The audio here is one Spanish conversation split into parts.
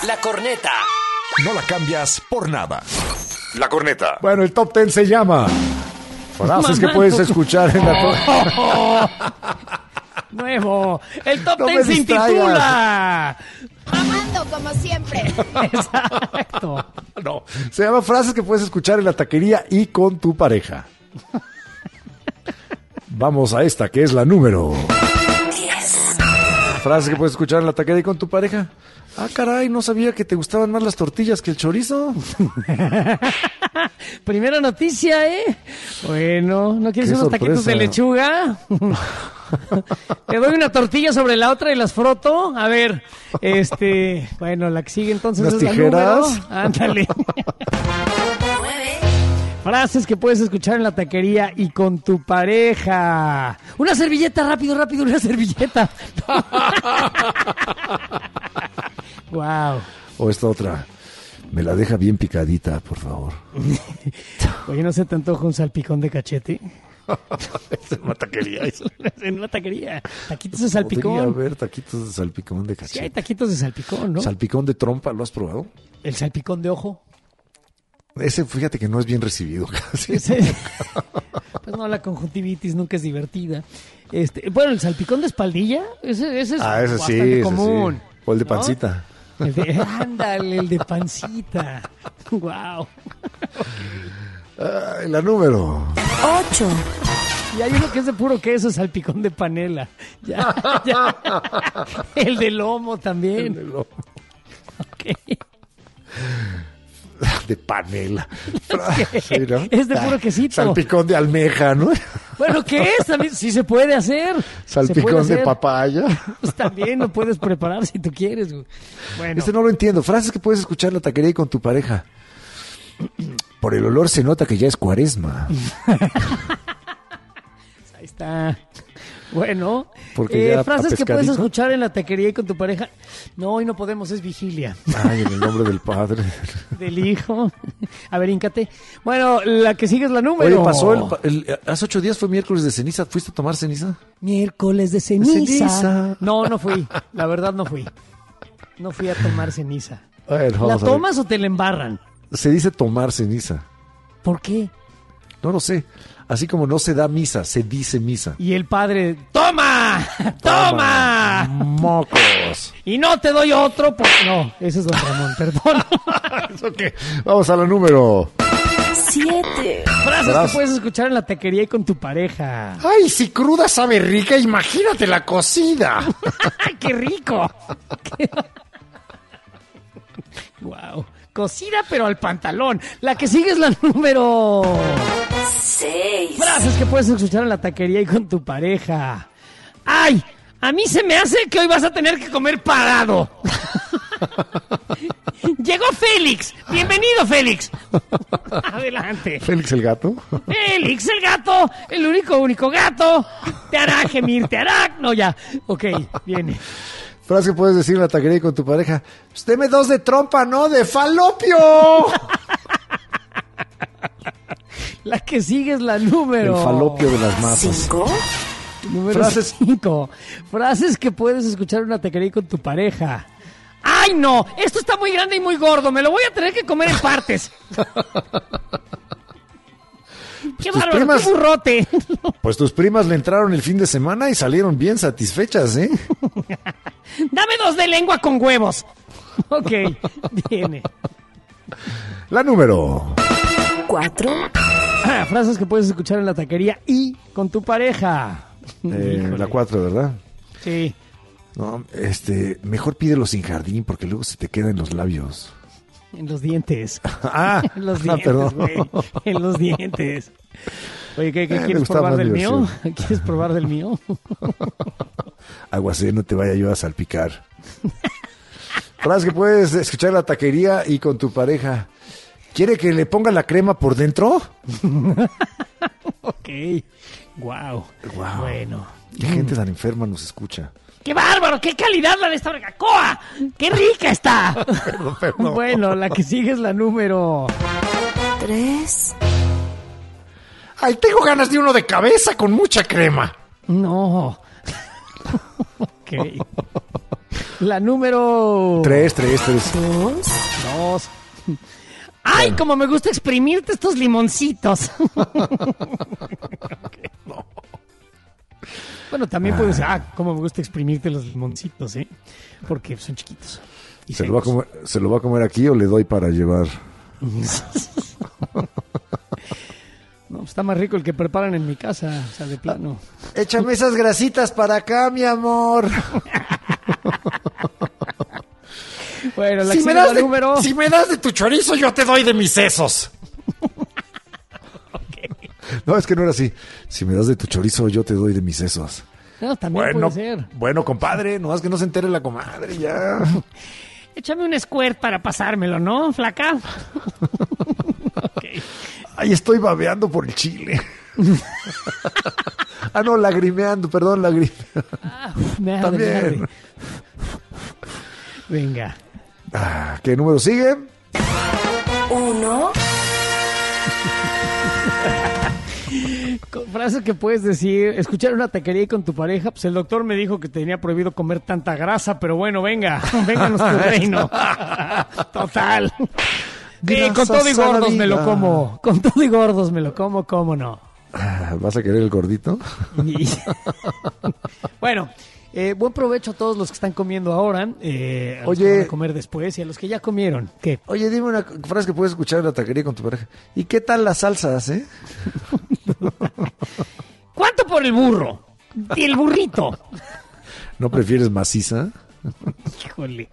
La corneta. No la cambias por nada. La corneta. Bueno, el top 10 se llama frases que puedes escuchar en la... Nuevo. El top No 10 me se distraigas. intitula. Mamando como siempre. Exacto. No, se llama frases que puedes escuchar en la taquería y con tu pareja. Vamos a esta, que es la número 10. frases que puedes escuchar en la taquería y con tu pareja. Ah, caray, no sabía que te gustaban más las tortillas que el chorizo. Primera noticia, ¿eh? Bueno, ¿no quieres Qué unos taquitos de sorpresa. lechuga? Te doy una tortilla sobre la otra y las froto. A ver, bueno, la que sigue entonces ¿Unas es tijeras? la número. Ándale. 9. Frases que puedes escuchar en la taquería y con tu pareja. Una servilleta, rápido, una servilleta. Wow. O esta otra. Me la deja bien picadita, por favor. Oye, ¿no se te antoja un salpicón de cachete? Es en una taquería. En una taquería. Taquitos de Podría salpicón. haber taquitos de salpicón de Sí, hay cachete. taquitos de salpicón, ¿no? Salpicón de trompa, ¿lo has probado? El salpicón de ojo. Ese, fíjate que no es bien recibido casi. Ese- Pues no, la conjuntivitis nunca es divertida. Bueno, el salpicón de espaldilla, ese es Ese bastante ese común. sí. O el de ¿no? pancita. Ándale, el de pancita. Wow. Ay, la número. 8. Y hay uno que es de puro queso, salpicón de panela. Ya. El de lomo también. Ok. De panela. Sí, ¿no? Es de puro quesito. Salpicón de almeja, ¿no? Bueno, ¿qué es? También, sí se puede hacer. Se puede Salpicón de hacer. papaya. Pues también lo puedes preparar si tú quieres, güey. Bueno, No lo entiendo. Frases que puedes escuchar en la taquería y con tu pareja. Por el olor se nota que ya es cuaresma. ahí está. Bueno, Porque ya frases que puedes pescadito. escuchar en la taquería y con tu pareja. No, hoy no podemos, es vigilia. Ay, en el nombre del Padre. Del hijo. A ver, híncate. Bueno, la que sigue es la número. Oye, pasó hace 8 días fue miércoles de ceniza. ¿Fuiste a tomar ceniza? Miércoles de ceniza. ceniza. No fui. La verdad no fui. No fui a tomar ceniza. Bueno, ¿La vamos a ver. tomas o te la embarran? Se dice tomar ceniza. ¿Por qué? No lo sé. Así como no se da misa, se dice misa. Y el padre, ¡toma! ¡Toma! ¡Mocos! Y no te doy otro, no, ese es don Ramón, perdón. ¿Eso qué? Vamos a la número. 7. Frases que puedes escuchar en la taquería y con tu pareja. Ay, si cruda sabe rica, imagínate la cocida. ¡Ay, qué rico! Wow. Cocida pero al pantalón. La que sigue es la número 6. Frases que puedes escuchar en la taquería y con tu pareja. ¡Ay! A mí se me hace que hoy vas a tener que comer parado. Llegó Félix. Bienvenido, Félix. Adelante. Félix el gato. Félix, el gato. El único gato. Te hará gemir, te hará... No, ya. Ok, viene. Frase que puedes decir en la taquería y con tu pareja. Deme 2 de trompa, ¿no? ¡De falopio! La que sigue es la número... El falopio de las masas. 5. Número Frases. 5. Frases que puedes escuchar en una taquería con tu pareja. ¡Ay, no! Esto está muy grande y muy gordo. Me lo voy a tener que comer en partes. ¡Qué tus bárbaro! primas- ¡Qué burrote! Pues tus primas le entraron el fin de semana y salieron bien satisfechas, ¿eh? ¡Dame 2 de lengua con huevos! Ok, viene. La número. 4. Frases que puedes escuchar en la taquería y con tu pareja. La 4, ¿verdad? Sí. No, mejor pídelo sin jardín porque luego se te queda en los labios. En los dientes. Ah, En los dientes, perdón. güey. En los dientes. Oye, ¿qué Me quieres gustaba probar más del mío? diversión. ¿Quieres probar del mío? Aguacé, no te vaya yo a salpicar. Frase que puedes escuchar en la taquería y con tu pareja. ¿Quiere que le ponga la crema por dentro? Ok. Wow. Wow. Bueno. Qué gente tan enferma nos escucha. ¡Qué bárbaro! ¡Qué calidad la de esta barbacoa! ¡Qué rica está! Perdón. Bueno, la que sigue es la número... 3. Ay, tengo ganas de uno de cabeza con mucha crema. No. Ok. La número... 3. 2. ¡Ay, cómo me gusta exprimirte estos limoncitos! Bueno, también puede ser, cómo me gusta exprimirte los limoncitos, ¿eh? Porque son chiquitos. Y ¿Se lo va a comer aquí o le doy para llevar? No, está más rico el que preparan en mi casa, o sea, de plano. Échame esas grasitas para acá, mi amor. Bueno, la número... Si me das de tu chorizo, yo te doy de mis sesos. No, es que no era así. Si me das de tu chorizo, yo te doy de mis sesos. No, también puede ser. Bueno, compadre, no es que no se entere la comadre, ya. Échame un squirt para pasármelo, ¿no, flaca? Okay. Ay, estoy babeando por el chile. No, lagrimeando, perdón, lagrimeando. Me También. Venga. ¿Qué número sigue? 1, Con frases que puedes decir, escuchar una taquería y con tu pareja, pues el doctor me dijo que tenía prohibido comer tanta grasa, pero bueno, venga a nuestro reino. Total. Con todo y gordos me lo como. Con todo y gordos me lo como, ¿cómo no? ¿Vas a querer el gordito? Bueno, buen provecho a todos los que están comiendo ahora, a los Oye. que van a comer después y a los que ya comieron. ¿Qué? Oye, dime una frase que puedes escuchar en la taquería con tu pareja. ¿Y qué tal las salsas, ¿Cuánto por el burro? Y el burrito. ¿No prefieres maciza? Híjole.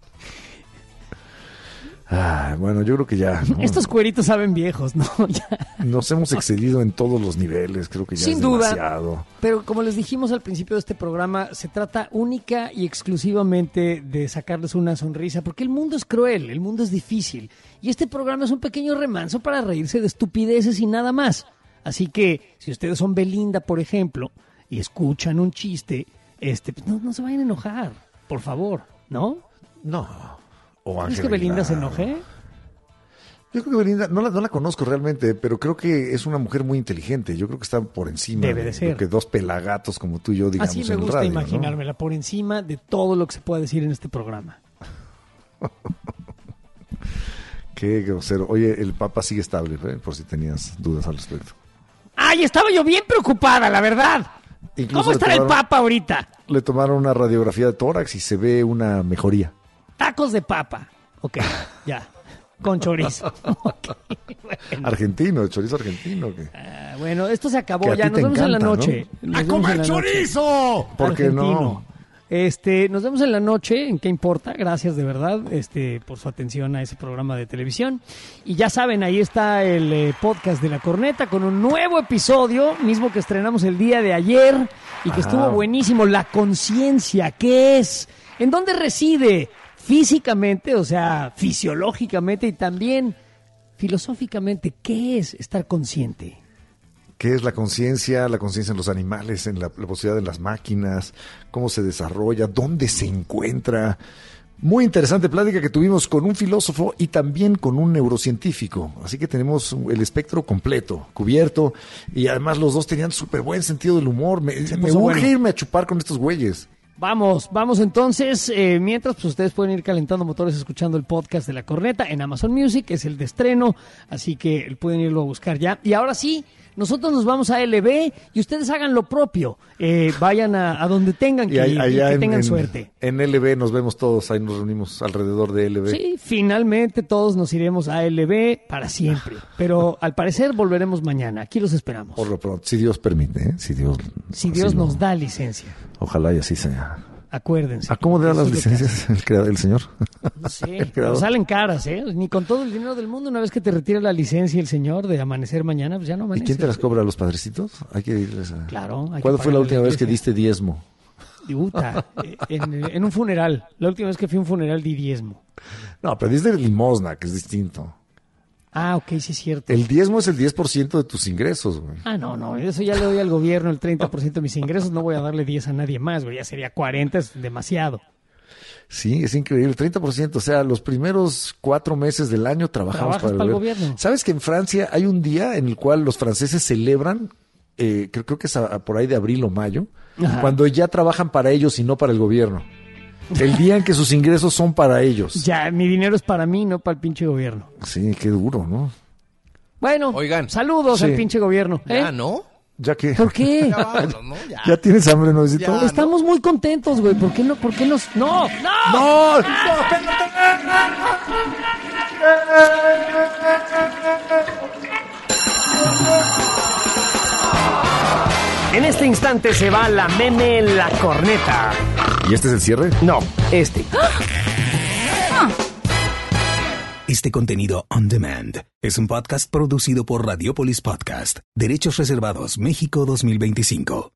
Bueno, yo creo que ya, ¿no? Estos cueritos saben viejos, ¿no? Ya. Nos hemos excedido en todos los niveles. Creo que ya Sin es duda. demasiado. Pero como les dijimos al principio de este programa, se trata única y exclusivamente de sacarles una sonrisa, porque el mundo es cruel, el mundo es difícil. Y este programa es un pequeño remanso para reírse de estupideces y nada más. Así que, si ustedes son Belinda, por ejemplo, y escuchan un chiste, pues no se vayan a enojar, por favor, ¿no? No. O ¿Crees Ángel que Belinda Aguilar. se enoje? Yo creo que Belinda, no la conozco realmente, pero creo que es una mujer muy inteligente. Yo creo que está por encima Debe de ser. lo que dos pelagatos como tú y yo digamos Así me en gusta radio, imaginármela, por encima de todo lo que se pueda decir en este programa. ¿no? Qué grosero. Oye, el Papa sigue estable, por si tenías dudas al respecto. ¡Ay, estaba yo bien preocupada, la verdad! Incluso ¿Cómo estará el Papa ahorita? Le tomaron una radiografía de tórax y se ve una mejoría. Tacos de papa. Ok, ya. Con chorizo. Okay, bueno. Argentino, chorizo argentino. ¿Qué? Bueno, esto se acabó Que a ya. ti Nos te vemos en la encanta, noche. ¿no? Nos vemos en la noche. ¿Por qué no? Argentino. Nos vemos en la noche, ¿en qué importa? Gracias de verdad por su atención a ese programa de televisión. Y ya saben, ahí está el podcast de La Corneta con un nuevo episodio, mismo que estrenamos el día de ayer y que estuvo buenísimo. La conciencia, ¿qué es? ¿En dónde reside? Físicamente, o sea, fisiológicamente y también filosóficamente, ¿qué es estar consciente? ¿Qué es la conciencia? La conciencia en los animales, en la posibilidad de las máquinas, cómo se desarrolla, dónde se encuentra. Muy interesante plática que tuvimos con un filósofo y también con un neurocientífico. Así que tenemos el espectro completo, cubierto. Y además los dos tenían súper buen sentido del humor. Me puso urge bueno. irme a chupar con estos güeyes. Vamos entonces. Mientras, pues ustedes pueden ir calentando motores escuchando el podcast de La Corneta en Amazon Music, es el de estreno, así que pueden irlo a buscar ya. Y ahora sí, nosotros nos vamos a LB y ustedes hagan lo propio. Vayan a donde tengan que ir y que tengan suerte. En LB nos vemos todos, ahí nos reunimos alrededor de LB. Sí, finalmente todos nos iremos a LB para siempre. Pero al parecer volveremos mañana. Aquí los esperamos. Por lo pronto, si Dios permite, ¿eh? Si Dios así nos lo- da licencia. Ojalá y así sea. Acuérdense. ¿A cómo le da Eso las es lo que licencias el señor? No sé, El pero creador. salen caras, ¿eh? Ni con todo el dinero del mundo, una vez que te retira la licencia el señor de amanecer mañana, pues ya no ¿Y amanece. quién te las cobra? ¿Los padrecitos? Hay que irles a... Claro. hay que ¿Cuándo fue la pagarle última a vez que iglesia. diste diezmo? Puta, en un funeral. La última vez que fui a un funeral di diezmo. No, pero diste limosna, que es distinto. Ah, ok, sí es cierto. El diezmo es el 10% de tus ingresos, güey. Ah, no, eso ya le doy al gobierno el 30% de mis ingresos, no voy a darle 10 a nadie más, güey, ya sería 40, es demasiado. Sí, es increíble, 30%. O sea, los primeros 4 meses del año trabajamos Trabajas para el gobierno. ¿Sabes que en Francia hay un día en el cual los franceses celebran, creo que es por ahí de abril o mayo, Ajá. cuando ya trabajan para ellos y no para el gobierno? El día en que sus ingresos son para ellos. Ya, mi dinero es para mí, no para el pinche gobierno. Sí, qué duro, ¿no? Bueno, Oigan. saludos Sí. al pinche gobierno. Ya, ¿no? Ya que... ¿Por qué? Ya vámonos, ¿no? Ya. ¿Ya tienes hambre, Noisito? Ya. Estamos muy contentos, güey. ¿Por qué no? ¿Por qué nos...? ¡No! ¡No! ¡No! En este instante se va la meme la corneta. ¿Y este es el cierre? No, este. Este contenido on demand es un podcast producido por Radiopolis Podcast, Derechos Reservados México 2025.